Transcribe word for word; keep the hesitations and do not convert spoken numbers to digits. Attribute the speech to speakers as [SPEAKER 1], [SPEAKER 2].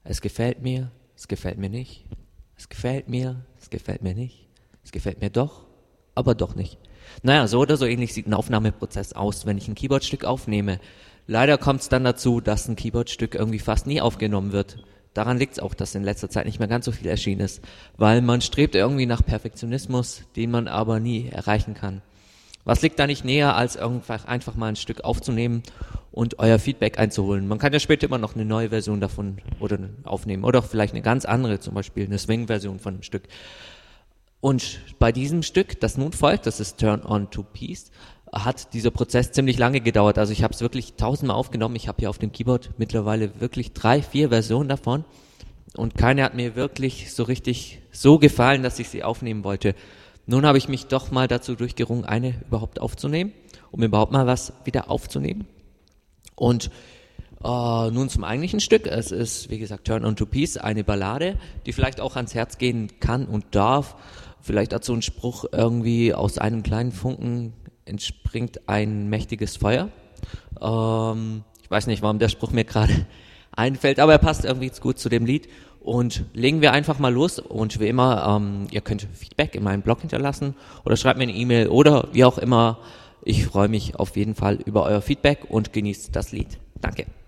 [SPEAKER 1] Es gefällt mir, es gefällt mir nicht. Es gefällt mir, es gefällt mir nicht. Es gefällt mir doch, aber doch nicht. Naja, so oder so ähnlich sieht ein Aufnahmeprozess aus, wenn ich ein Keyboardstück aufnehme. Leider kommt es dann dazu, dass ein Keyboardstück irgendwie fast nie aufgenommen wird. Daran liegt es auch, dass in letzter Zeit nicht mehr ganz so viel erschienen ist, weil man strebt irgendwie nach Perfektionismus, den man aber nie erreichen kann. Was liegt da nicht näher, als einfach, einfach mal ein Stück aufzunehmen und euer Feedback einzuholen? Man kann ja später immer noch eine neue Version davon oder aufnehmen oder auch vielleicht eine ganz andere, zum Beispiel eine Swing-Version von einem Stück. Und bei diesem Stück, das nun folgt, das ist Turn On To Peace, hat dieser Prozess ziemlich lange gedauert. Also ich habe es wirklich tausendmal aufgenommen. Ich habe hier auf dem Keyboard mittlerweile wirklich drei, vier Versionen davon. Und keine hat mir wirklich so richtig so gefallen, dass ich sie aufnehmen wollte. Nun habe ich mich doch mal dazu durchgerungen, eine überhaupt aufzunehmen, um überhaupt mal was wieder aufzunehmen. Und äh, nun zum eigentlichen Stück. Es ist, wie gesagt, Turn On To Peace, eine Ballade, die vielleicht auch ans Herz gehen kann und darf. Vielleicht hat so ein Spruch irgendwie: aus einem kleinen Funken entspringt ein mächtiges Feuer. Ähm, ich weiß nicht, warum der Spruch mir gerade einfällt, aber er passt irgendwie gut zu dem Lied. Und legen wir einfach mal los. Und wie immer, ähm, ihr könnt Feedback in meinem Blog hinterlassen oder schreibt mir eine E-Mail oder wie auch immer. Ich freue mich auf jeden Fall über euer Feedback und genießt das Lied. Danke.